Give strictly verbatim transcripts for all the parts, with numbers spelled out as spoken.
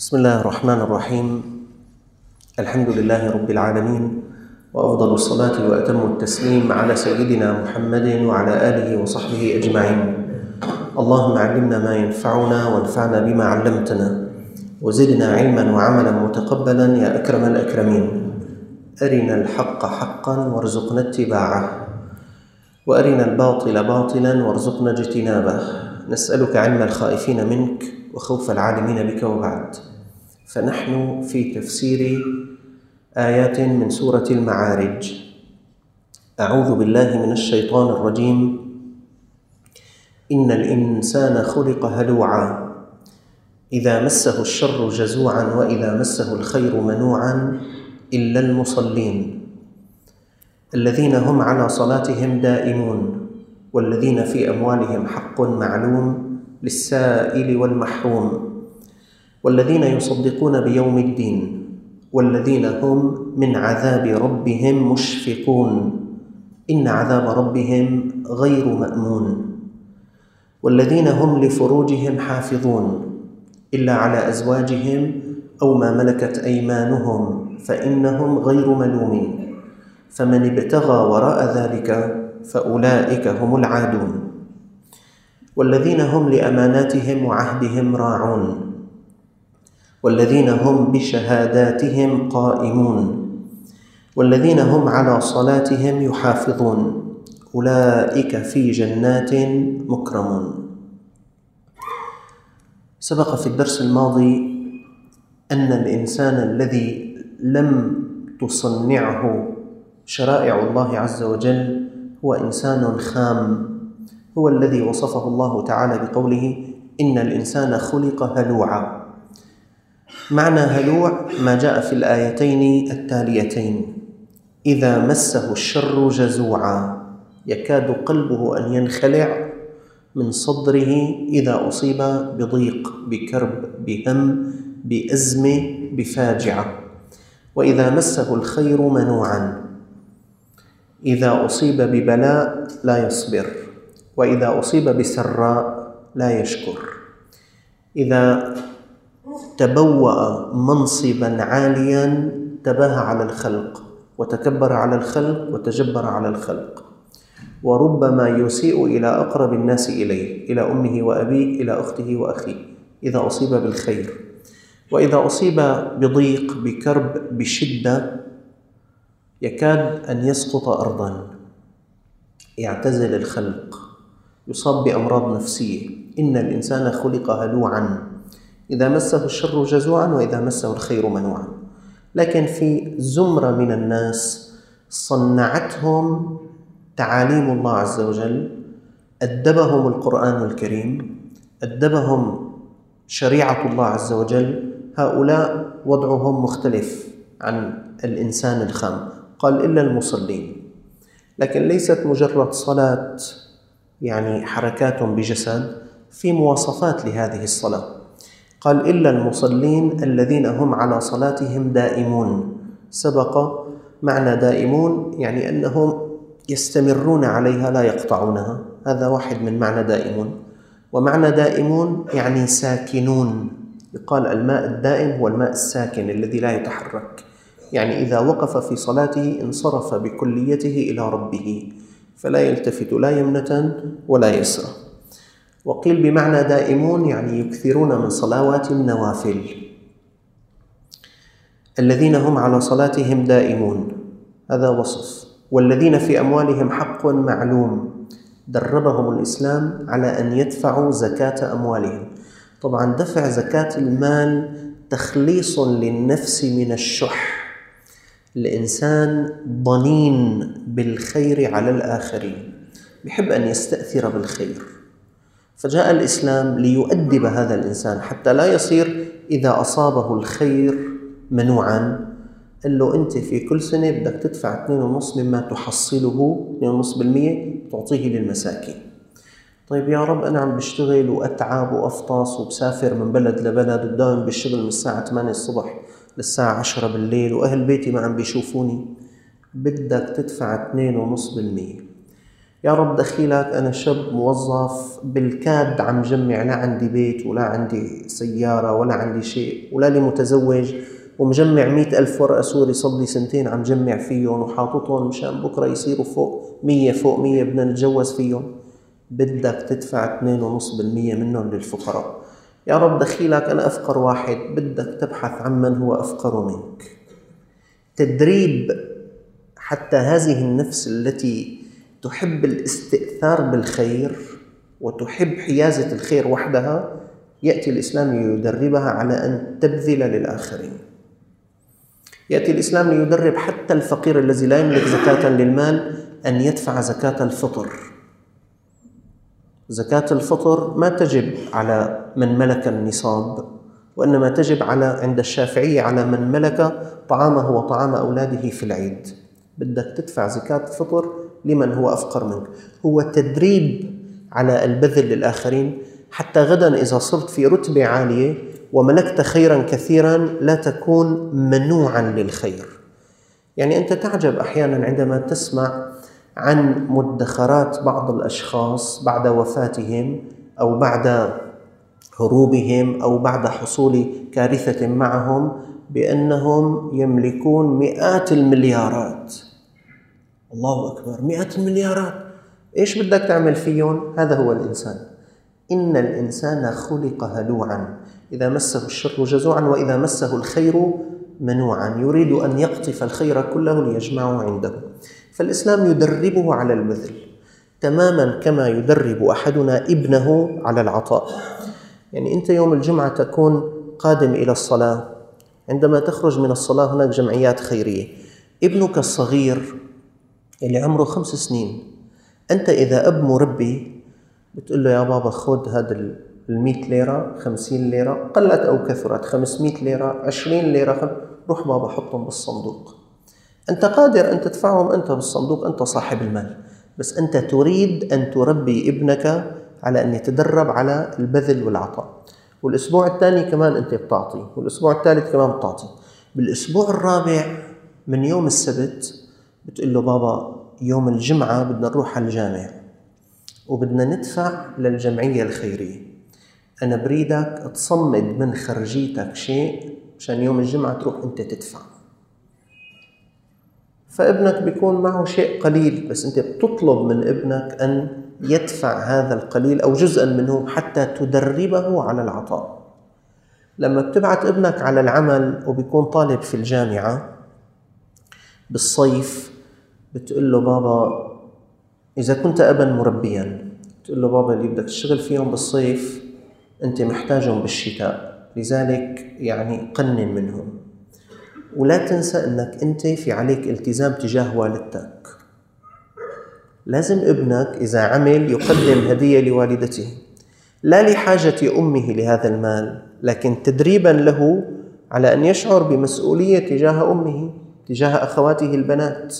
بسم الله الرحمن الرحيم. الحمد لله رب العالمين، وأفضل الصلاة وأتم التسليم على سيدنا محمد وعلى آله وصحبه أجمعين. اللهم علمنا ما ينفعنا وانفعنا بما علمتنا، وزدنا علما وعملا متقبلا يا أكرم الأكرمين. أرنا الحق حقا وارزقنا اتباعه، وأرنا الباطل باطلا وارزقنا اجتنابه. نسألك علم الخائفين منك وخوف العالمين بك. وبعد، فنحن في تفسير آيات من سورة المعارج. أعوذ بالله من الشيطان الرجيم. إن الإنسان خلق هلوعا إذا مسه الشر جزوعا وإذا مسه الخير منوعا إلا المصلين الذين هم على صلاتهم دائمون والذين في أموالهم حق معلوم للسائل والمحروم والذين يصدقون بيوم الدين والذين هم من عذاب ربهم مشفقون إن عذاب ربهم غير مأمون والذين هم لفروجهم حافظون إلا على أزواجهم أو ما ملكت أيمانهم فإنهم غير ملومين فمن ابتغى وراء ذلك فأولئك هم العادون والذين هم لأماناتهم وعهدهم راعون والذين هم بشهاداتهم قائمون والذين هم على صلاتهم يحافظون أولئك في جنات مكرمون. سبق في الدرس الماضي أن الإنسان الذي لم تصنعه شرائع الله عز وجل هو إنسان خام، هو الذي وصفه الله تعالى بقوله إن الإنسان خلق هلوعا. معنى هلوع ما جاء في الآيتين التاليتين: إذا مسه الشر جزوعا، يكاد قلبه أن ينخلع من صدره إذا أصيب بضيق، بكرب، بهم، بأزمة، بفاجعة. وإذا مسه الخير منوعا، إذا أصيب ببلاء لا يصبر، وإذا أصيب بسراء لا يشكر. إذا تبوأ منصبا عاليا تباهى على الخلق وتكبر على الخلق وتجبر على الخلق، وربما يسيء إلى أقرب الناس إليه، إلى أمه وأبيه، إلى أخته وأخيه إذا أصيب بالخير. وإذا أصيب بضيق، بكرب، بشدة، يكاد أن يسقط أرضا، يعتزل الخلق، يصاب بأمراض نفسية. إن الإنسان خلق هلوعا إذا مسه الشر جزوعا وإذا مسه الخير منوعا. لكن في زمرة من الناس صنعتهم تعاليم الله عز وجل، أدبهم القرآن الكريم، أدبهم شريعة الله عز وجل. هؤلاء وضعهم مختلف عن الإنسان الخام. قال إلا المصلين، لكن ليست مجرد صلاة يعني حركات بجسد، في مواصفات لهذه الصلاة. قال إلا المصلين الذين هم على صلاتهم دائمون. سبق معنى دائمون يعني أنهم يستمرون عليها لا يقطعونها، هذا واحد من معنى دائمون. ومعنى دائمون يعني ساكنون. يقال الماء الدائم هو الماء الساكن الذي لا يتحرك، يعني إذا وقف في صلاته انصرف بكليته إلى ربه، فلا يلتفت لا يمنة ولا يسرى. وقيل بمعنى دائمون يعني يكثرون من صلوات النوافل. الذين هم على صلاتهم دائمون، هذا وصف. والذين في أموالهم حق معلوم، دربهم الإسلام على أن يدفعوا زكاة أموالهم. طبعا دفع زكاة المال تخليص للنفس من الشح. الإنسان ضنين بالخير على الآخرين، يحب أن يستأثر بالخير، فجاء الإسلام ليؤدب هذا الإنسان حتى لا يصير إذا أصابه الخير منوعا. قال له أنت في كل سنة بدك تدفع اثنين فاصلة خمسة مما تحصله، اثنين فاصلة خمسة بالمئة تعطيه للمساكين. طيب يا رب أنا عم بشتغل وأتعب وأفطس وبسافر من بلد لبلد وداوم بالشغل من الساعة ثمانية الصبح للساعة عشرة بالليل وأهل بيتي ما عم بيشوفوني. بدك تدفع اثنين فاصلة خمسة بالمئة. يا رب دخيلك أنا شاب موظف بالكاد عم جمع، لا عندي بيت ولا عندي سيارة ولا عندي شيء ولا لي متزوج، ومجمع مئة ألف ورقة سوري صلي سنتين عم جمع فيهم وحاططهم مشان بكرة يصيروا فوق مية فوق مية بدنا نتجوز فيهم. بدك تدفع اثنين فاصلة خمسة بالمية منهم للفقراء. يا رب دخيلك أنا أفقر واحد، بدك تبحث عن من هو أفقر منك. تدريب حتى هذه النفس التي تحب الاستئثار بالخير وتحب حيازة الخير وحدها، يأتي الإسلام يدربها على أن تبذل للآخرين. يأتي الإسلام ليدرب حتى الفقير الذي لا يملك زكاة للمال أن يدفع زكاة الفطر. زكاة الفطر ما تجب على من ملك النصاب، وإنما تجب على عند الشافعية على من ملك طعامه وطعام أولاده في العيد. بدك تدفع زكاة الفطر لمن هو أفقر منك. هو تدريب على البذل للآخرين، حتى غدا إذا صرت في رتبة عالية وملكت خيرا كثيرا لا تكون منوعا للخير. يعني أنت تعجب أحيانا عندما تسمع عن مدخرات بعض الأشخاص بعد وفاتهم أو بعد هروبهم أو بعد حصول كارثة معهم بأنهم يملكون مئات المليارات. الله أكبر، مئات المليارات، إيش بدك تعمل فيهم؟ هذا هو الإنسان. إن الإنسان خلق هلوعا، إذا مسه الشر جزوعا وإذا مسه الخير منوعا، يريد أن يقطف الخير كله ليجمعه عنده. فالإسلام يدربه على البذل تماما كما يدرب أحدنا ابنه على العطاء. يعني أنت يوم الجمعة تكون قادم إلى الصلاة، عندما تخرج من الصلاة هناك جمعيات خيرية. ابنك الصغير اللي عمره خمس سنين، أنت إذا أب مربي بتقول له يا بابا خذ هذا المئة ليرة، خمسين ليرة، قلت أو كثرت، خمسمئة ليرة، عشرين ليرة، روح بابا حطهم بالصندوق. أنت قادر أن تدفعهم أنت بالصندوق، أنت صاحب المال، بس أنت تريد أن تربي ابنك على أن يتدرب على البذل والعطاء. والأسبوع الثاني كمان أنت بتعطي، والأسبوع الثالث كمان بتعطي. بالأسبوع الرابع من يوم السبت بتقول له بابا يوم الجمعة بدنا نروح على الجامع وبدنا ندفع للجمعية الخيرية، أنا بريدك تصمد من خرجيتك شيء عشان يوم الجمعة تروح أنت تدفع. فابنك بيكون معه شيء قليل، بس أنت بتطلب من ابنك أن يدفع هذا القليل أو جزءا منه حتى تدربه على العطاء. لما بتبعت ابنك على العمل وبيكون طالب في الجامعة بالصيف، بتقول له بابا إذا كنت أبا مربيا تقول له بابا اللي بدك تشتغل فيهم بالصيف أنت محتاجهم بالشتاء، لذلك يعني قنن منهم. ولا تنسى أنك أنت في عليك التزام تجاه والدتك. لازم ابنك إذا عمل يقدم هدية لوالدته، لا لحاجة أمه لهذا المال، لكن تدريبا له على أن يشعر بمسؤولية تجاه أمه تجاه أخواته البنات.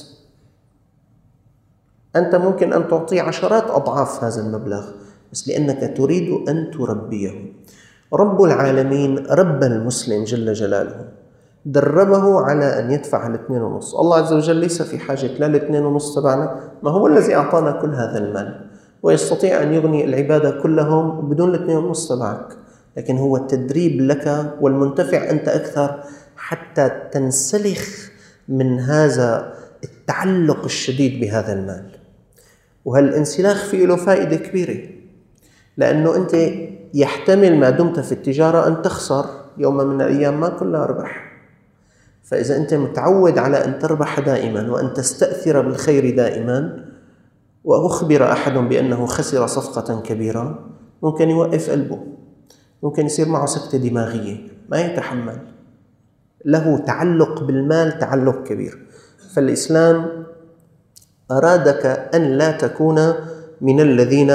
أنت ممكن أن تعطي عشرات أضعاف هذا المبلغ، بس لأنك تريد أن تربيه. رب العالمين رب المسلم جل جلاله دربه على أن يدفع الاثنين ونص. الله عز وجل ليس في حاجة لا الاثنين ونص تبعنا، ما هو الذي أعطانا كل هذا المال ويستطيع أن يغني العبادة كلهم بدون الاثنين ونص تبعك، لكن هو التدريب لك والمنتفع أنت أكثر حتى تنسلخ من هذا التعلق الشديد بهذا المال. وهالانسلاخ فيه له فائدة كبيرة، لأنه أنت يحتمل ما دمت في التجارة أن تخسر يوم من الأيام، ما كلها ربح. فإذا أنت متعود على أن تربح دائما وأن تستأثر بالخير دائما، وأخبر أحد بأنه خسر صفقة كبيرة، ممكن يوقف قلبه، ممكن يصير معه سكتة دماغية، ما يتحمل، له تعلق بالمال تعلق كبير. فالإسلام أرادك أن لا تكون من الذين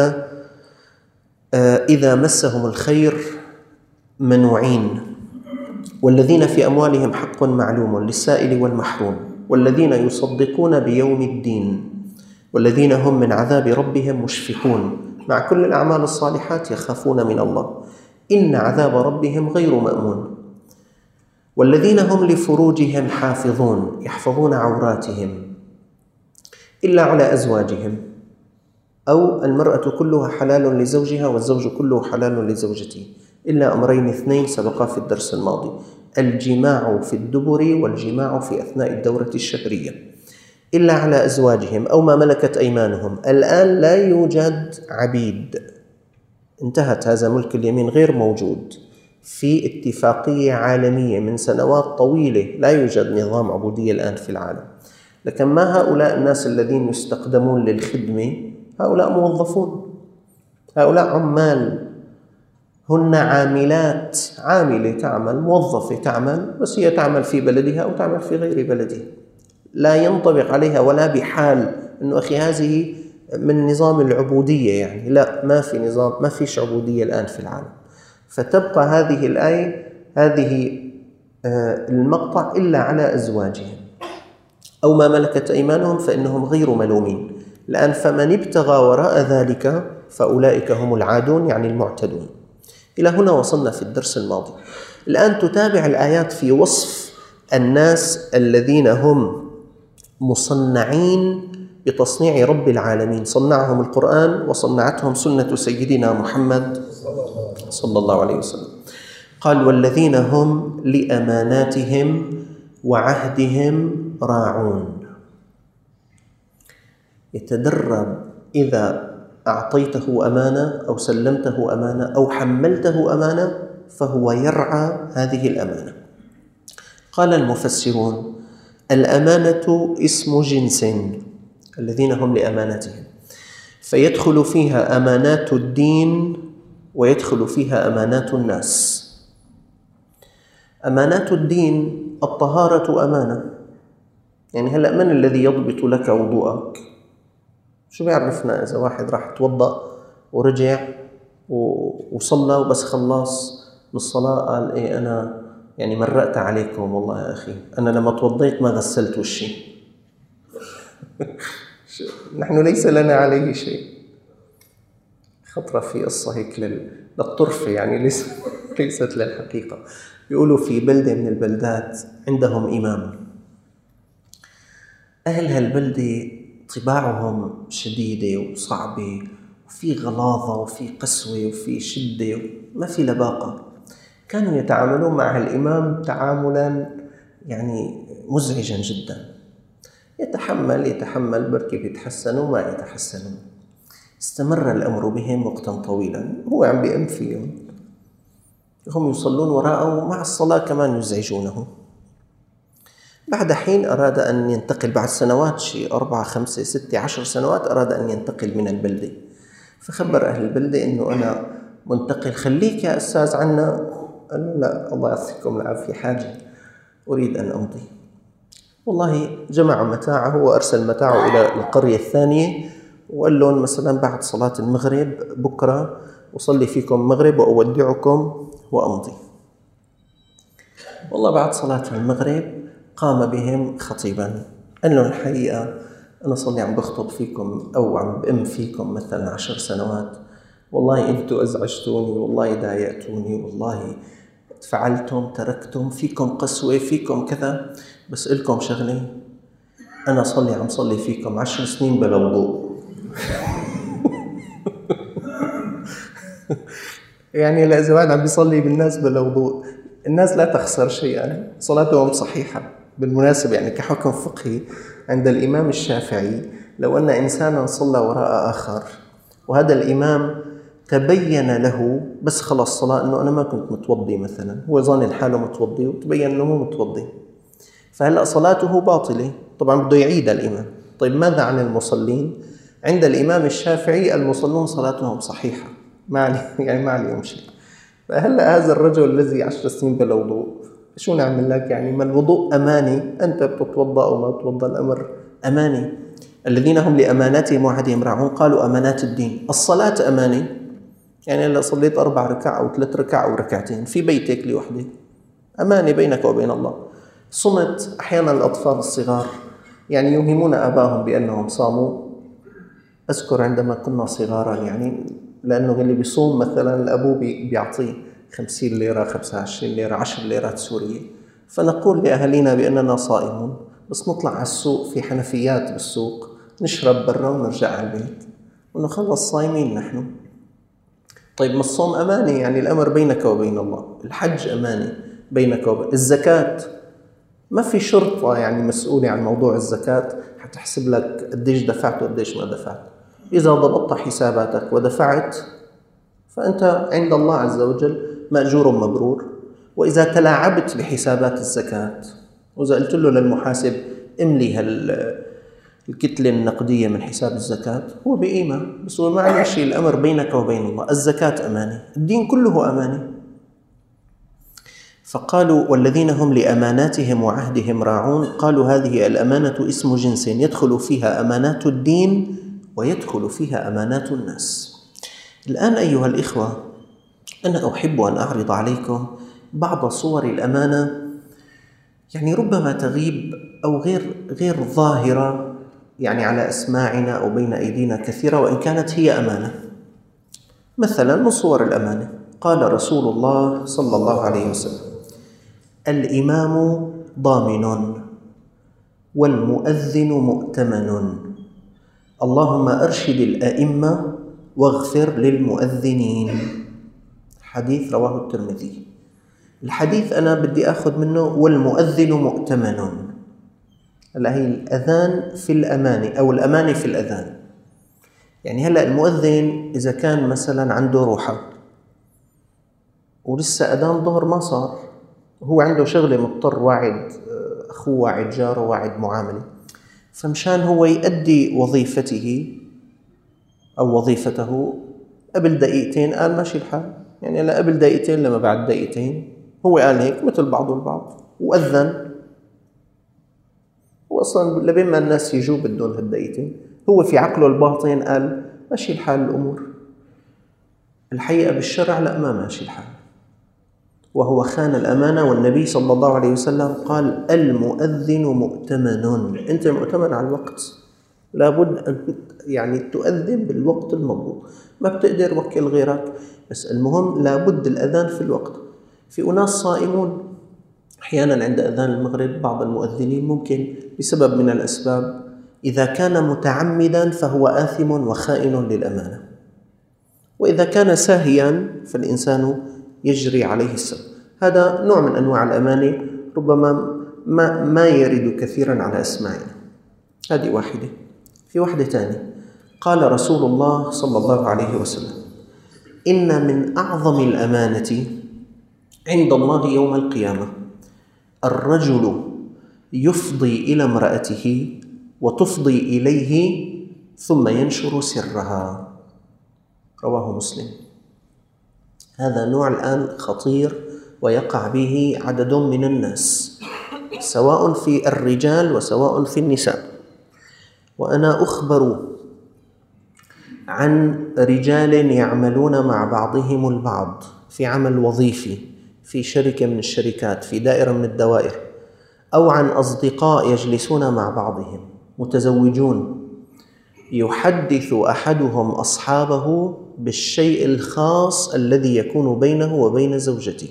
إذا مسهم الخير منوعين، والذين في أموالهم حق معلوم للسائل والمحروم، والذين يصدقون بيوم الدين، والذين هم من عذاب ربهم مشفقون، مع كل الأعمال الصالحات يخافون من الله، إن عذاب ربهم غير مأمون، والذين هم لفروجهم حافظون يحفظون عوراتهم إلا على أزواجهم أو المرأة كلها حلال لزوجها والزوج كله حلال لزوجته، إلا أمرين اثنين سبقا في الدرس الماضي: الجماع في الدبر والجماع في أثناء الدورة الشهرية، إلا على أزواجهم أو ما ملكت أيمانهم. الآن لا يوجد عبيد، انتهت، هذا ملك اليمين غير موجود. في اتفاقية عالمية من سنوات طويلة لا يوجد نظام عبودية الآن في العالم. لكن ما هؤلاء الناس الذين يستخدمون للخدمة؟ هؤلاء موظفون، هؤلاء عمال، هن عاملات، عاملة تعمل، موظفة تعمل، بس هي تعمل في بلدها أو تعمل في غير بلدها، لا ينطبق عليها ولا بحال أنه أخي هذه من نظام العبودية، يعني لا، ما في نظام، ما فيش عبودية الآن في العالم. فتبقى هذه الآية، هذه المقطع: إلا على أزواجهم أو ما ملكت أيمانهم فإنهم غير ملومين. الآن فمن ابتغى وراء ذلك فأولئك هم العادون، يعني المعتدون. إلى هنا وصلنا في الدرس الماضي. الآن تتابع الآيات في وصف الناس الذين هم مصنعين بتصنيع رب العالمين، صنعهم القرآن وصنعتهم سنة سيدنا محمد صلى الله عليه وسلم. قال: والذين هم لأماناتهم وعهدهم راعون. يتدرب إذا أعطيته أمانة أو سلمته أمانة أو حملته أمانة فهو يرعى هذه الأمانة. قال المفسرون: الأمانة اسم جنس، الذين هم لأمانتهم، فيدخل فيها أمانات الدين ويدخل فيها أمانات الناس. أمانات الدين: الطهارة أمانة، يعني هلأ من الذي يضبط لك وضوءك؟ شو بيعرفنا إذا واحد راح توضأ ورجع وصلى وبس خلص من الصلاة قال إيه أنا يعني مرقت عليكم والله يا أخي، أنا لما توضيت ما غسلت وشي. نحن ليس لنا عليه شيء. خطرة في قصة هيك للطرفة، يعني ليس ليست للحقيقة. يقولوا في بلدة من البلدات عندهم إمام، أهل هالبلدة طباعهم شديدة وصعبة، وفي غلاظة وفي قسوة وفي شدة، ما في لباقة. كانوا يتعاملون مع الإمام تعاملا يعني مزعجا جدا. يتحمل يتحمل بركي بيتحسنوا ما يتحسنون. استمر الأمر بهم وقتا طويلا، هو عم بيأم فيهم، هم يصلون وراءه ومع الصلاة كمان يزعجونه. بعد حين أراد أن ينتقل، بعد سنوات، شيء أربعة خمسة ستة عشر سنوات، أراد أن ينتقل من البلدة. فخبر أهل البلدة أنه أنا منتقل، خليك يا أستاذ عنا. قال له: لا الله يعطيكم العافية، حاجة أريد أن أمضي. والله جمع متاعه وأرسل متاعه إلى القرية الثانية وقال لهم مثلا بعد صلاة المغرب بكرة أصلي فيكم المغرب وأودعكم وأمضي. والله بعد صلاة المغرب قام بهم خطيبا، قال لهم: الحقيقة أنا صلي عم بخطب فيكم أو عم بأم فيكم مثلا عشر سنوات، والله أنتوا أزعجتوني، والله ضايقتوني، والله فعلتم تركتم، فيكم قسوة، فيكم كذا، بس إلكم شغلة، أنا صلي عم صلي فيكم عشر سنين بلا وضوء. يعني لا، إذا واحد عم بيصلي بالناس بلا وضوء، الناس لا تخسر شيئا، صلاتهم صحيحة. بالمناسبة يعني كحكم فقهي عند الإمام الشافعي، لو أن إنسانا صلى وراء آخر وهذا الإمام تبين له بس خلص صلاة أنه أنا ما كنت متوضي مثلا، هو ظن حاله متوضي وتبين أنه مو متوضي، فهلأ صلاته باطلة، طبعا بده يعيد الإمام. طيب ماذا عن المصلين؟ عند الإمام الشافعي المصلون صلاتهم صحيحة، ما علي يعني ما عليهم شيء. فهلأ هذا الرجل الذي عشر سنين بلا وضوء، شو نعمل لك؟ يعني ما الوضوء أماني، أنت بتتوضأ أو ما بتتوضأ، الأمر أماني. الذين هم لأماناتهم وعهدهم راعون. قالوا: أمانات الدين. الصلاة أماني، يعني لو صليت أربع ركع أو ثلاث ركع أو ركعتين في بيتك لوحدك، أماني بينك وبين الله. صمت، أحيانا الأطفال الصغار يعني يوهمون آباهم بأنهم صاموا. أذكر عندما كنا صغارا، يعني لأنه اللي بيصوم مثلا الأبو بيعطيه خمسين ليرة، خمسة وعشرين ليرة، عشر ليرات سورية، فنقول لأهلنا بأننا صائمون، بس نطلع على السوق، في حنفيات بالسوق، نشرب برا ونرجع على البيت. إنه خلص صايمين نحن. طيب ما الصوم أمانة، يعني الأمر بينك وبين الله. الحج أمانة بينك وبين. الزكاة ما في شرطة يعني مسؤولة عن موضوع الزكاة حتحسب لك قديش دفعت وقديش ما دفعت. إذا ضبطت حساباتك ودفعت فأنت عند الله عز وجل مأجور مبرور. وإذا تلاعبت بحسابات الزكاة وإذا قلت له للمحاسب املي هالكتلة النقدية من حساب الزكاة، هو بقيمة بس هو ما عنده شيء. الأمر بينك وبين الله. الزكاة أمانة، الدين كله أمانة. فقالوا والذين هم لأماناتهم وعهدهم راعون. قالوا هذه الأمانة اسم جنس يدخل فيها أمانات الدين ويدخل فيها أمانات الناس. الآن أيها الإخوة، أنا أحب أن أعرض عليكم بعض صور الأمانة، يعني ربما تغيب أو غير غير ظاهرة يعني على أسماعنا أو بين أيدينا كثيرة، وإن كانت هي أمانة. مثلا من صور الأمانة قال رسول الله صلى الله عليه وسلم: الإمام ضامن والمؤذن مؤتمن، اللهم أرشد الأئمة واغفر للمؤذنين. حديث رواه الترمذي. الحديث أنا بدي أخذ منه والمؤذن مؤتمن. هلا هي الأذان في الأمانة أو الأمانة في الأذان. يعني هلا المؤذن إذا كان مثلا عنده روحة ولسه أذان ظهر ما صار، هو عنده شغلة مضطر، واعد أخوه، واعد جاره، واعد معاملة، فمشان هو يؤدي وظيفته أو وظيفته قبل دقيقتين قال ماشي الحال، يعني لا قبل دقيقتين لما بعد دقيقتين، هو قال هيك مثل بعض البعض وأذن. وأصلا لبين ما الناس يجوا بدون هالدقيقتين، هو في عقله الباطن قال ماشي الحال الأمور. الحقيقة بالشرع لا، ما ماشي الحال، وهو خان الأمانة. والنبي صلى الله عليه وسلم قال المؤذن مؤتمن. أنت مؤتمن على الوقت، لابد أن يعني تؤذن بالوقت المضبوط. ما بتقدر وكل غيرك، بس المهم لابد الأذان في الوقت. في أناس صائمون أحيانا عند أذان المغرب بعض المؤذنين ممكن بسبب من الأسباب إذا كان متعمدا فهو آثم وخائن للأمانة، وإذا كان ساهيا فالإنسان يجري عليه السب. هذا نوع من أنواع الأمانة ربما ما, ما يرد كثيرا على أسماعنا. هذه واحدة. في واحدة ثانية قال رسول الله صلى الله عليه وسلم: إن من أعظم الأمانة عند الله يوم القيامة الرجل يفضي إلى امرأته وتفضي إليه ثم ينشر سرها. رواه مسلم. هذا نوع الآن خطير ويقع به عدد من الناس، سواء في الرجال وسواء في النساء. وأنا أخبر عن رجال يعملون مع بعضهم البعض في عمل وظيفي في شركة من الشركات، في دائرة من الدوائر، أو عن أصدقاء يجلسون مع بعضهم متزوجون، يحدث أحدهم أصحابه بالشيء الخاص الذي يكون بينه وبين زوجته.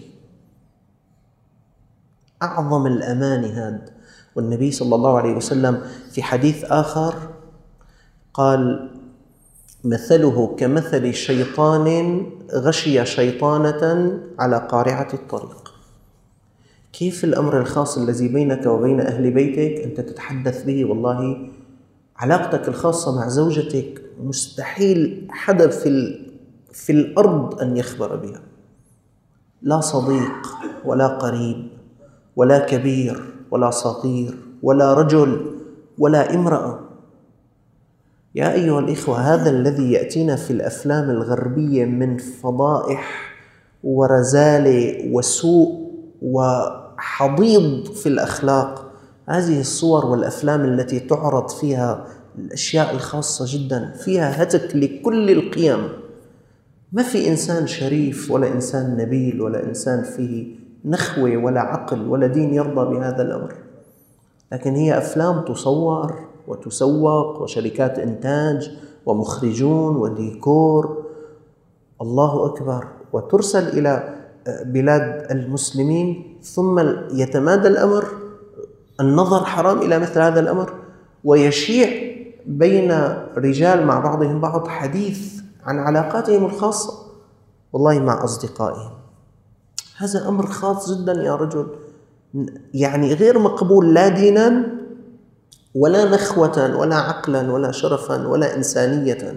أعظم الأمان هذا. والنبي صلى الله عليه وسلم في حديث آخر قال: مثله كمثل شيطان غشي شيطانة على قارعة الطريق. كيف الأمر الخاص الذي بينك وبين أهل بيتك أنت تتحدث به؟ والله علاقتك الخاصة مع زوجتك مستحيل حدا في, في الأرض أن يخبر بها، لا صديق ولا قريب ولا كبير ولا صغير ولا رجل ولا امرأة. يا أيها الإخوة، هذا الذي يأتينا في الأفلام الغربية من فضائح ورزالة وسوء وحضيض في الأخلاق، هذه الصور والأفلام التي تعرض فيها الأشياء الخاصة جدا، فيها هتك لكل القيم. ما في إنسان شريف ولا إنسان نبيل ولا إنسان فيه نخوة ولا عقل ولا دين يرضى بهذا الأمر، لكن هي أفلام تصور وتسوق وشركات إنتاج ومخرجون وديكور، الله أكبر، وترسل إلى بلاد المسلمين، ثم يتمادى الأمر، النظر حرام إلى مثل هذا الأمر، ويشيع بين رجال مع بعضهم بعض حديث عن علاقاتهم الخاصة، والله مع أصدقائهم. هذا أمر خاص جدا يا رجل، يعني غير مقبول لا دينا ولا نخوة ولا عقلا ولا شرفا ولا إنسانية.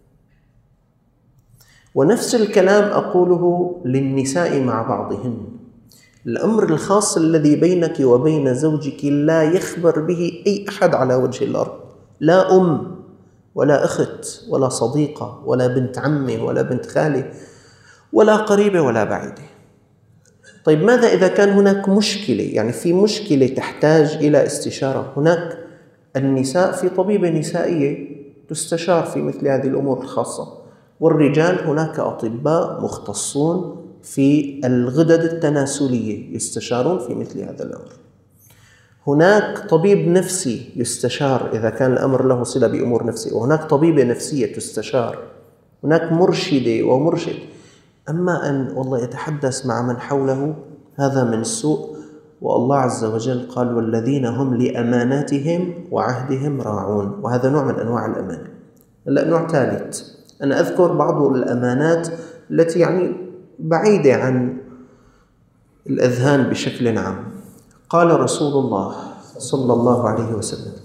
ونفس الكلام أقوله للنساء مع بعضهن. الأمر الخاص الذي بينك وبين زوجك لا يخبر به أي أحد على وجه الأرض، لا أم ولا أخت ولا صديقة ولا بنت عمه ولا بنت خاله ولا قريبة ولا بعيدة. طيب ماذا إذا كان هناك مشكلة، يعني في مشكلة تحتاج إلى استشارة؟ هناك النساء في طبيبة نسائية تستشار في مثل هذه الأمور الخاصة، والرجال هناك أطباء مختصون في الغدد التناسلية يستشارون في مثل هذا الأمر. هناك طبيب نفسي يستشار إذا كان الأمر له صلة بأمور نفسية، وهناك طبيبة نفسية تستشار، هناك مرشدة ومرشد. أما أن والله يتحدث مع من حوله هذا من السوء. والله عز وجل قال والذين هم لأماناتهم وعهدهم راعون، وهذا نوع من أنواع الأمانة. هلا نوع ثالث، أنا أذكر بعض الأمانات التي يعني بعيدة عن الأذهان بشكل عام. قال رسول الله صلى الله عليه وسلم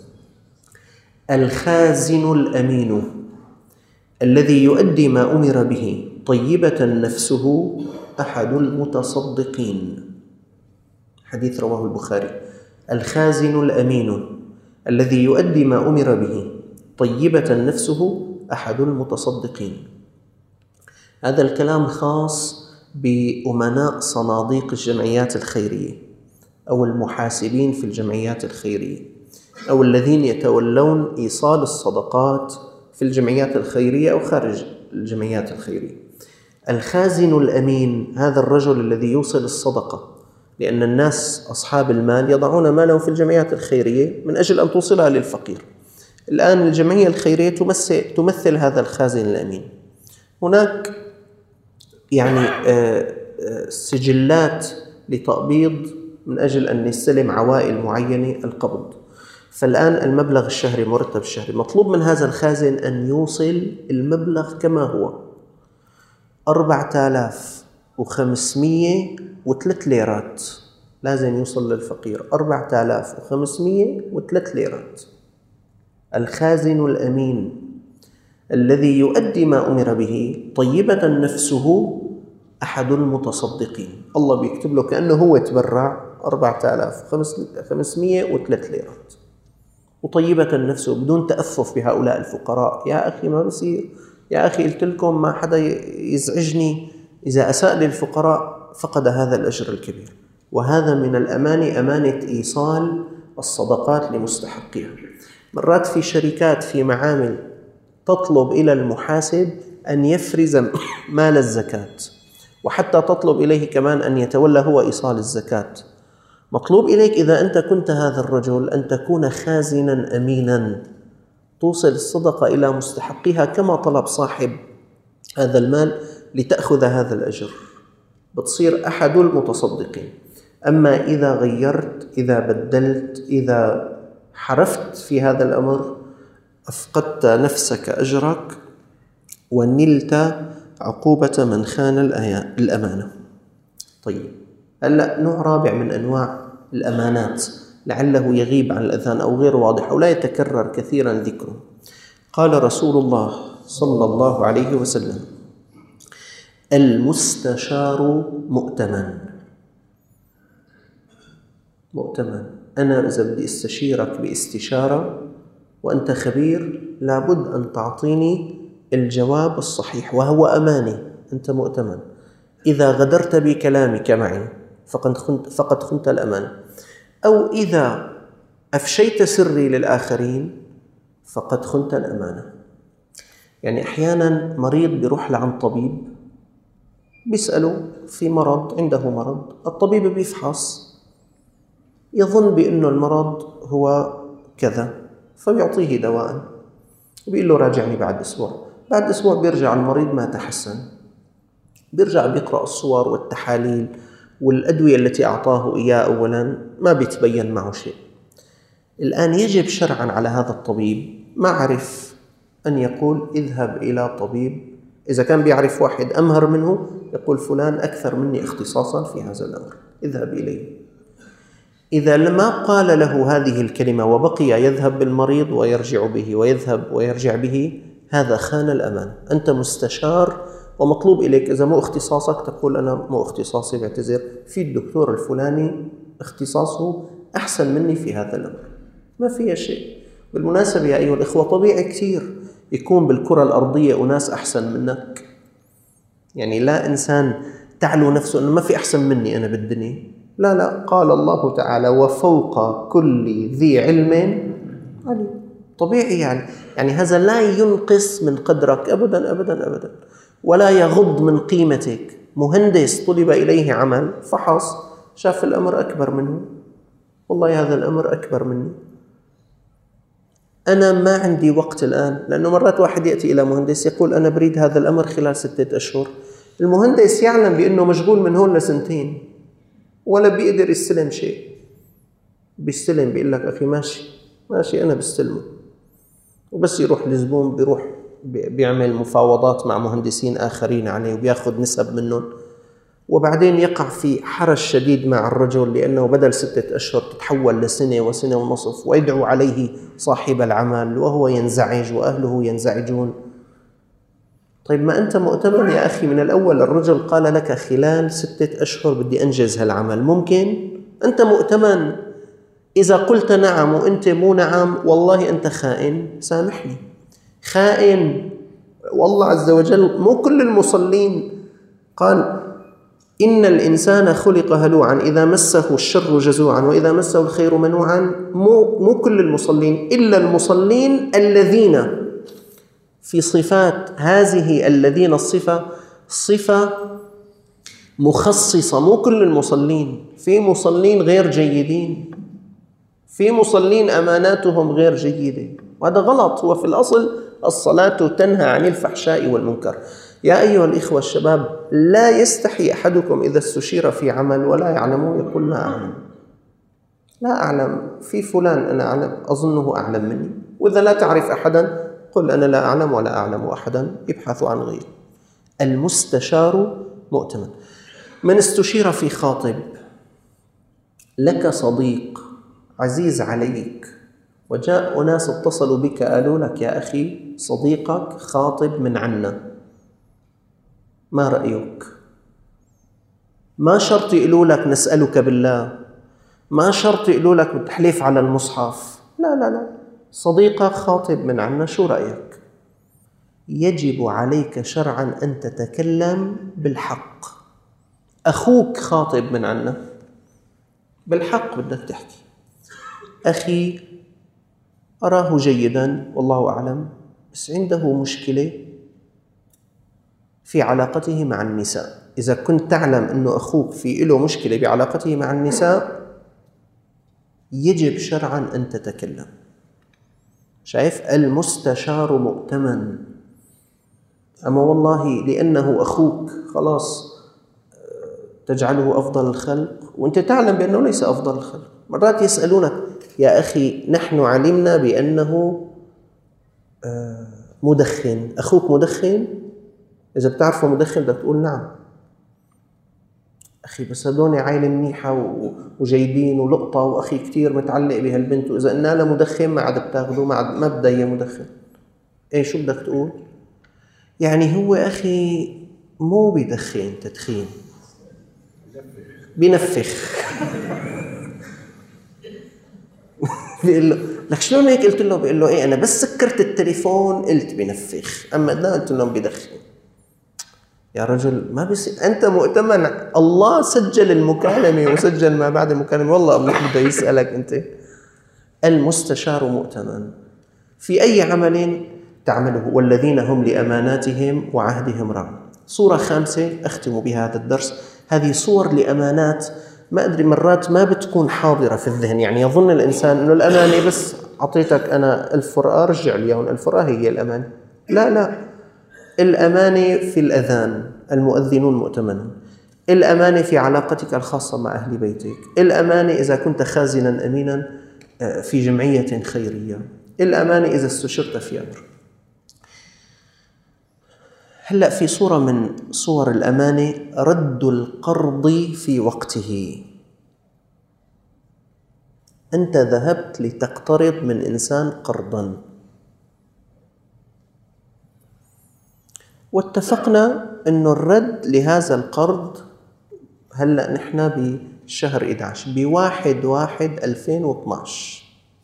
الخازن الأمين الذي يؤدي ما أمر به طيبة نفسه أحد المتصدقين. حديث رواه البخاري. الخازن الأمين الذي يؤدي ما أمر به طيبة نفسه أحد المتصدقين. هذا الكلام خاص بأمناء صناديق الجمعيات الخيرية أو المحاسبين في الجمعيات الخيرية أو الذين يتولون إيصال الصدقات في الجمعيات الخيرية أو خارج الجمعيات الخيرية. الخازن الأمين هذا الرجل الذي يوصل الصدقة، لأن الناس أصحاب المال يضعون ماله في الجمعيات الخيرية من أجل أن توصلها للفقير. الآن الجمعية الخيرية تمثل, تمثل هذا الخازن الأمين. هناك يعني سجلات لتقبيض من أجل أن يستلم عوائل معينة القبض. فالآن المبلغ الشهري مرتب الشهري مطلوب من هذا الخازن أن يوصل المبلغ كما هو أربعة آلاف وخمسمية وثلاث ليرات، لازم يوصل للفقير أربعة آلاف وخمسمية وثلاث ليرات. الخازن الأمين الذي يؤدي ما أمر به طيبة نفسه أحد المتصدقين. الله بيكتب له كأنه هو تبرع أربعة آلاف وخمسمية وثلاث ليرات وطيبة نفسه بدون تأفف بهؤلاء الفقراء. يا أخي ما بصير، يا أخي قلت لكم ما حدا يزعجني، إذا أساء للفقراء فقد هذا الأجر الكبير. وهذا من الأمانة، أمانة إيصال الصدقات لمستحقها. مرات في شركات في معامل تطلب إلى المحاسب أن يفرز مال الزكاة، وحتى تطلب إليه كمان أن يتولى هو إيصال الزكاة. مطلوب إليك إذا أنت كنت هذا الرجل أن تكون خازنا أمينا توصل الصدقة إلى مستحقها كما طلب صاحب هذا المال لتأخذ هذا الأجر، بتصير أحد المتصدقين. أما إذا غيرت، إذا بدلت، إذا حرفت في هذا الأمر أفقدت نفسك أجرك ونلت عقوبة من خان الأمانة. طيب هلأ نوع رابع من أنواع الأمانات لعله يغيب عن الأذهان أو غير واضح أو لا يتكرر كثيرا ذكره. قال رسول الله صلى الله عليه وسلم المستشار مؤتمن. مؤتمن، أنا إذا بدي استشيرك باستشارة وأنت خبير لابد أن تعطيني الجواب الصحيح وهو أماني، أنت مؤتمن. إذا غدرت بكلامك معي فقد خنت, فقد خنت الأمانة، أو إذا أفشيت سري للآخرين فقد خنت الأمانة. يعني أحيانا مريض بيروح لعند طبيب بيسأله في مرض، عنده مرض، الطبيب بيفحص يظن بأنه المرض هو كذا فبيعطيه دواء وبيقول له راجعني بعد أسبوع. بعد أسبوع بيرجع المريض ما تحسن، بيرجع بيقرأ الصور والتحاليل والأدوية التي أعطاه إياه أولا ما بيتبين معه شيء. الآن يجب شرعا على هذا الطبيب ما عرف أن يقول اذهب إلى طبيب. إذا كان بيعرف واحد أمهر منه يقول فلان أكثر مني اختصاصا في هذا الأمر، اذهب إليه. إذا لما قال له هذه الكلمة وبقي يذهب بالمريض ويرجع به ويذهب ويرجع به، هذا خان الأمان. أنت مستشار ومطلوب إليك إذا مو اختصاصك تقول أنا مو اختصاصي بعتذر، في الدكتور الفلاني اختصاصه أحسن مني في هذا الأمر، ما فيها شيء. بالمناسبة يا أيها الإخوة طبيعي كثير يكون بالكرة الأرضية أناس أحسن منك، يعني لا إنسان تعلو نفسه أنه ما في أحسن مني أنا بالدنيا، لا لا، قال الله تعالى وفوق كل ذي علم عليم. طبيعي يعني يعني هذا لا ينقص من قدرك أبدا أبدا أبدا، ولا يغض من قيمتك. مهندس طلب إليه عمل فحص شاف الأمر أكبر منه، والله هذا الأمر أكبر مني، أنا ما عندي وقت الآن. لأنه مرات واحد يأتي إلى مهندس يقول أنا بريد هذا الأمر خلال ستة أشهر، المهندس يعلم بأنه مشغول من هون لسنتين ولا بيقدر يستلم شيء، بيستلم بيقول لك أخي ماشي ماشي أنا بستلمه، وبس يروح لزبون بيروح بيعمل مفاوضات مع مهندسين آخرين عليه وبياخذ نسب منهم، وبعدين يقع في حرج شديد مع الرجل لأنه بدل ستة أشهر تتحول لسنة وسنة ونصف، ويدعو عليه صاحب العمل وهو ينزعج وأهله ينزعجون. طيب ما أنت مؤتمن يا أخي من الأول، الرجل قال لك خلال ستة أشهر بدي أنجز هالعمل، ممكن؟ أنت مؤتمن. إذا قلت نعم وأنت مو نعم والله أنت خائن، سامحني خائن. والله عز وجل مو كل المصلين قال إن الإنسان خلق هلوعا إذا مسه الشر جزوعا وإذا مسه الخير منوعا. مو, مو كل المصلين، إلا المصلين الذين في صفات هذه الذين الصفة صفة مخصصة. مو كل المصلين، في مصلين غير جيدين، في مصلين أماناتهم غير جيدة، وهذا غلط. هو في الأصل الصلاة تنهى عن الفحشاء والمنكر. يا أيها الإخوة الشباب، لا يستحي أحدكم إذا استشير في عمل ولا يعلم يقول لا أعلم، لا أعلم في فلان أنا أعلم أظنه أعلم مني. وإذا لا تعرف أحدا قل أنا لا أعلم ولا أعلم أحدا، ابحثوا عن غيره. المستشار مؤتمن. من استشير في خاطب، لك صديق عزيز عليك وجاء أناس اتصلوا بك قالوا لك يا أخي صديقك خاطب من عنا، ما رأيك؟ ما شرط يقولوا لك نسألك بالله، ما شرط يقولوا لك بتحليف على المصحف، لا لا لا، صديقك خاطب من عنا، شو رأيك؟ يجب عليك شرعا أن تتكلم بالحق. أخوك خاطب من عنا، بالحق بدك تحكي، أخي أراه جيدا والله أعلم بس عنده مشكلة في علاقته مع النساء. إذا كنت تعلم أنه أخوك في له مشكلة بعلاقته مع النساء يجب شرعا أن تتكلم. شايف؟ المستشار مؤتمن. أما والله لأنه أخوك خلاص تجعله أفضل الخلق وأنت تعلم بأنه ليس أفضل الخلق. مرات يسألونك يا أخي نحن علمنا بأنه مدخن، أخوك مدخن؟ إذا بتعرفه مدخن بدك تقول نعم. أخي بس هدول عائلة منيحة وجيدين ولقطة وأخي كتير متعلق بهالبنت، وإذا قلنا له مدخن ما عاد بتاخده، ما عاد ما بدها إياه مدخن. إيه شو بدك تقول؟ يعني هو أخي مو بيدخن تدخين، بينفخ. بيقول له لك شلون هيك؟ قلت له بيقول له إيه أنا بس سكرت التليفون قلت بينفخ، أما لا قلت لهم بيدخن. يا رجل ما بيصير، أنت مؤتمن، الله سجل المكالمة وسجل ما بعد المكالمة، والله أبوك بده يسألك أنت. المستشار مؤتمن في أي عمل تعمله، والذين هم لأماناتهم وعهدهم راعون. صورة خامسة أختم بها هذا الدرس، هذه صور لأمانات ما أدري مرات ما بتكون حاضرة في الذهن. يعني يظن الإنسان أنه الأمانة بس أعطيتك أنا ألف رقاة رجع لي ألف رقاة هي الأمانة، لا لا، الأمانة في الأذان، المؤذنون مؤتمنون. الأمانة في علاقتك الخاصة مع أهل بيتك. الأمانة إذا كنت خازنا أمينا في جمعية خيرية. الأمانة إذا استشرت في أمر. هلأ في صورة من صور الأمانة رد القرض في وقته. أنت ذهبت لتقترض من إنسان قرضاً، واتفقنا أنه الرد لهذا القرض هلأ نحن بشهر إحدى عشر بواحد واحد ألفين واثناشر.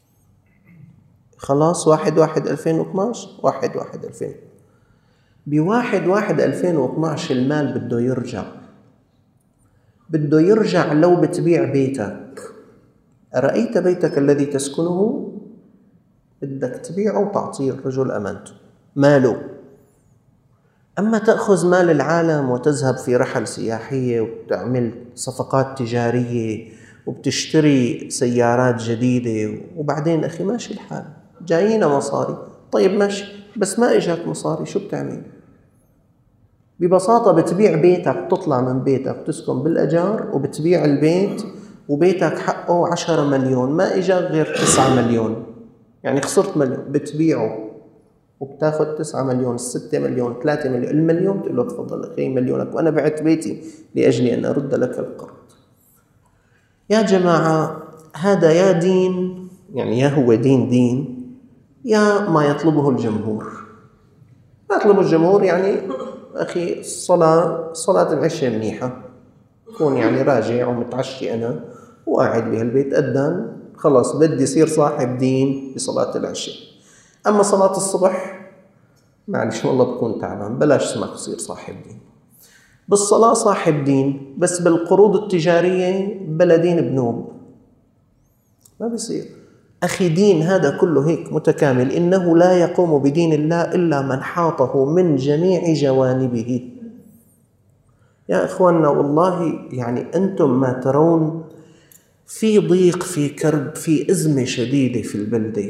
خلاص واحد واحد ألفين واثناشر واحد واحد ألفين بواحد واحد ألفين واثناشر المال بده يرجع. بده يرجع لو بتبيع بيتك. أرأيت بيتك الذي تسكنه بدك تبيعه وتعطيه الرجل أمانته ماله. أما تأخذ مال العالم وتذهب في رحل سياحية وبتعمل صفقات تجارية وبتشتري سيارات جديدة، وبعدين أخي ماشي الحال جايين مصاري، طيب ماشي بس ما إجاك مصاري شو بتعمل؟ ببساطة بتبيع بيتك، تطلع من بيتك تسكن بالأجار وبتبيع البيت، وبيتك حقه عشرة مليون ما إجاك غير تسعة مليون، يعني خسرت مليون، بتبيعه وبتاخذ تسعة مليون، ستة مليون، ثلاثة مليون، المليون تقول له تفضل أخي مليونك وأنا بعت بيتي لأجل أن أرد لك القرض. يا جماعة هذا يا دين، يعني يا هو دين دين يا ما يطلبه الجمهور. ما يطلبه الجمهور يعني أخي الصلاة صلاة العشاء منيحة، كون يعني راجع ومتعشي أنا وقاعد بهالبيت أدان خلاص بدي يصير صاحب دين بصلاة العشاء. أما صلاة الصبح معلش والله بكون تعبان، بلاش اسمك تصير صاحب دين. بالصلاة صاحب دين، بس بالقروض التجارية بلا دين بنوب، ما بيصير. أخي دين هذا كله هيك متكامل، إنه لا يقوم بدين الله إلا من حاطه من جميع جوانبه. يا إخواننا والله يعني أنتم ما ترون في ضيق، في كرب، في أزمة شديدة في البلدة،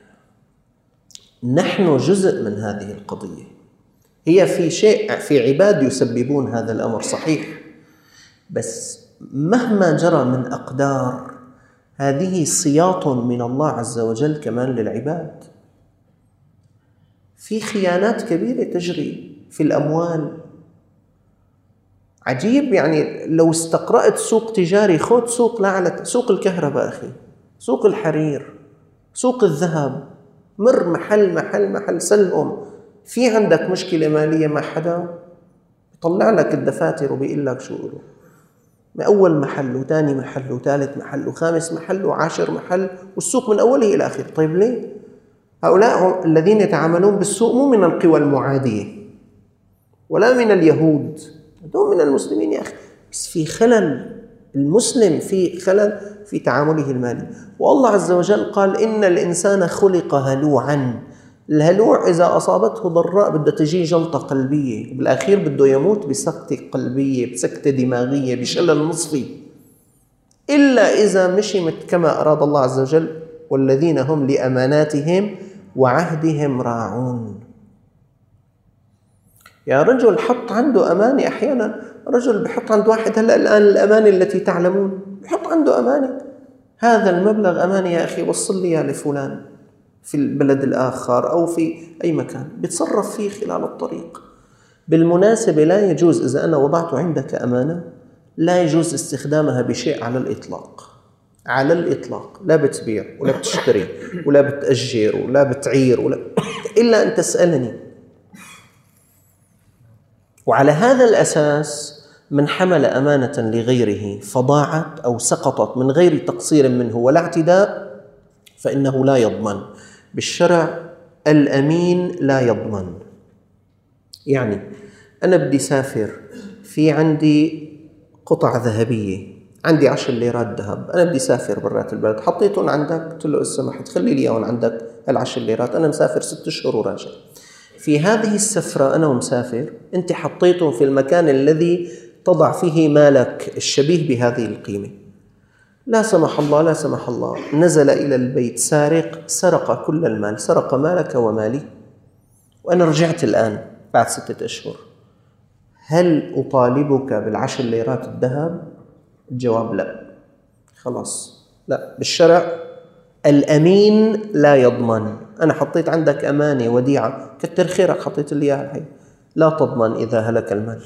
نحن جزء من هذه القضية. هي في شيء في عباد يسببون هذا الأمر صحيح، بس مهما جرى من أقدار هذه سياط من الله عز وجل كمان للعباد. في خيانات كبيرة تجري في الأموال. عجيب يعني لو استقرأت سوق تجاري، خذ سوق لعلة، سوق الكهرباء أخي، سوق الحرير، سوق الذهب، مر محل محل محل سلهم. في عندك مشكلة مالية مع حدا يطلع لك الدفاتر وبيقول لك شو له، من أول محل وثاني محل وثالث محل وخامس محل وعاشر محل، والسوق من أوله إلى آخره. طيب ليه؟ هؤلاء الذين يتعاملون بالسوق مو من القوى المعادية ولا من اليهود، هم من المسلمين يا أخي، بس في خلل. المسلم في خلل في تعامله المالي. والله عز وجل قال إن الإنسان خلق هلوعا. الهلوع إذا أصابته ضراء بدها تجي جلطة قلبية، وبالأخير بده يموت بسكتة قلبية، بسكتة دماغية، بشلل نصفي، إلا إذا مشي كما أراد الله عز وجل والذين هم لأماناتهم وعهدهم راعون. يا رجل حط عنده أمانة. أحيانا رجل بحط عند واحد هلأ الآن الأمانة التي تعلمون، بحط عنده أمانة، هذا المبلغ أمانة يا أخي وصل لي لفلان في البلد الآخر أو في أي مكان، بتصرف فيه خلال الطريق. بالمناسبة لا يجوز إذا أنا وضعت عندك أمانة لا يجوز استخدامها بشيء على الإطلاق، على الإطلاق. لا بتبيع ولا بتشتري ولا بتأجر ولا بتعير ولا إلا أن تسألني. وعلى هذا الأساس من حمل أمانة لغيره فضاعت أو سقطت من غير تقصير منه ولا اعتداء فإنه لا يضمن. بالشرع الأمين لا يضمن. يعني أنا بدي سافر، في عندي قطع ذهبية، عندي عشر ليرات ذهب، أنا بدي سافر برات البلد، حطيتهم عندك، قلت له إذا سمحت خلي لي إياهم عندك العشر ليرات، أنا مسافر ست أشهر وراجع. في هذه السفرة أنا ومسافر، أنت حطيتهم في المكان الذي تضع فيه مالك الشبيه بهذه القيمة. لا سمح الله لا سمح الله نزل إلى البيت سارق، سرق كل المال، سرق مالك ومالي، وأنا رجعت الآن بعد ستة أشهر، هل أطالبك بالعشر ليرات الذهب؟ الجواب لا. خلاص لا، بالشرع الأمين لا يضمن. أنا حطيت عندك أمانة وديعة، كتر خيرك حطيت لي إياها الحين، لا تضمن إذا هلك المال.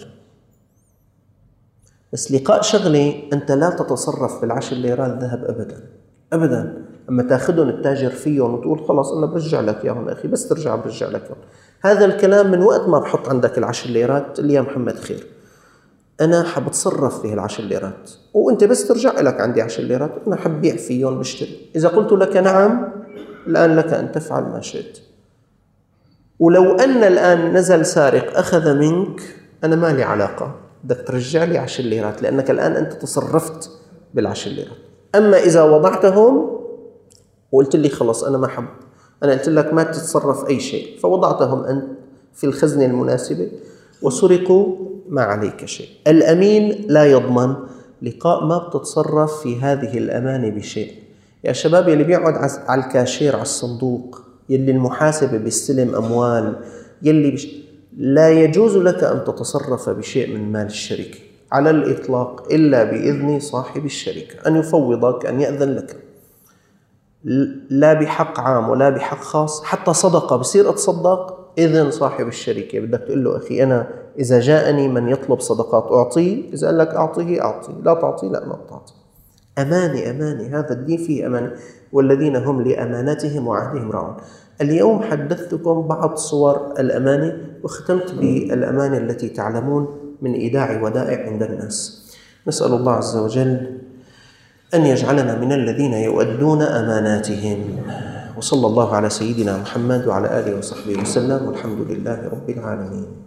بس لقاء شغلة أنت لا تتصرف بالعشر ليرات ذهب أبدا أبدا. أما تأخذهم التاجر فيهم وتقول خلاص أنا برجع لك ياهم أخي، بس ترجع برجع لك ياهم. هذا الكلام من وقت ما بحط عندك العشر ليرات اللي يا محمد خير أنا حبتصرف في العشر ليرات، وأنت بس ترجع لك عندي عشر ليرات أنا حبيع فيهم بشتري. إذا قلت لك نعم الآن لك أن تفعل ما شئت. ولو أن الآن نزل سارق أخذ منك أنا ما لي علاقة، بدك ترجع لي عشر ليرات لأنك الآن أنت تصرفت بالعشر ليرات. أما إذا وضعتهم وقلت لي خلاص أنا ما حب، أنا قلت لك ما تتصرف أي شيء، فوضعتهم أنت في الخزنة المناسبة وسرقوا ما عليك شيء. الأمين لا يضمن. لقاء ما بتتصرف في هذه الأمانة بشيء. يا شباب يلي بيقعد على الكاشير على الصندوق، يلي المحاسبة بيستلم أموال، يلي بش... لا يجوز لك أن تتصرف بشيء من مال الشركة على الإطلاق إلا بإذن صاحب الشركة، أن يفوضك، أن يأذن لك، لا بحق عام ولا بحق خاص. حتى صدقة بصير أتصدق إذن صاحب الشركة، بدك تقول له أخي أنا إذا جاءني من يطلب صدقات أعطيه، إذا قال لك أعطيه أعطيه، لا تعطيه لا ما بتعطي. أمانة أمانة، هذا الدين فيه أمانة، والذين هم لأماناتهم وعهدهم راعون. اليوم حدثتكم بعض صور الأمانة وختمت بالأمانة التي تعلمون من إيداع ودائع عند الناس. نسأل الله عز وجل أن يجعلنا من الذين يؤدون أماناتهم. وصلى الله على سيدنا محمد وعلى آله وصحبه وسلم، والحمد لله رب العالمين.